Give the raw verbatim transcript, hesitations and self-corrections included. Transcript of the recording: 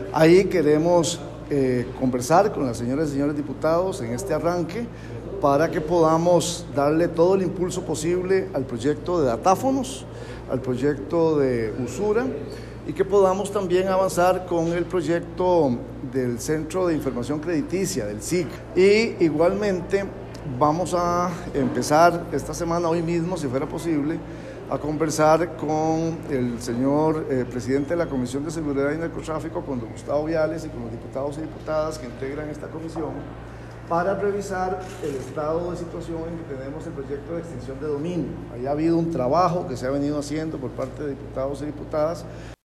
Ahí queremos eh, conversar con las señoras y señores diputados en este arranque para que podamos darle todo el impulso posible al proyecto de datáfonos, al proyecto de usura y que podamos también avanzar con el proyecto del Centro de Información Crediticia, del S I C. Y igualmente vamos a empezar esta semana, hoy mismo, si fuera posible, a conversar con el señor eh, presidente de la Comisión de Seguridad y Narcotráfico, con don Gustavo Viales, y con los diputados y diputadas que integran esta comisión, para revisar el estado de situación en que tenemos el proyecto de extinción de dominio. Ahí ha habido un trabajo que se ha venido haciendo por parte de diputados y diputadas.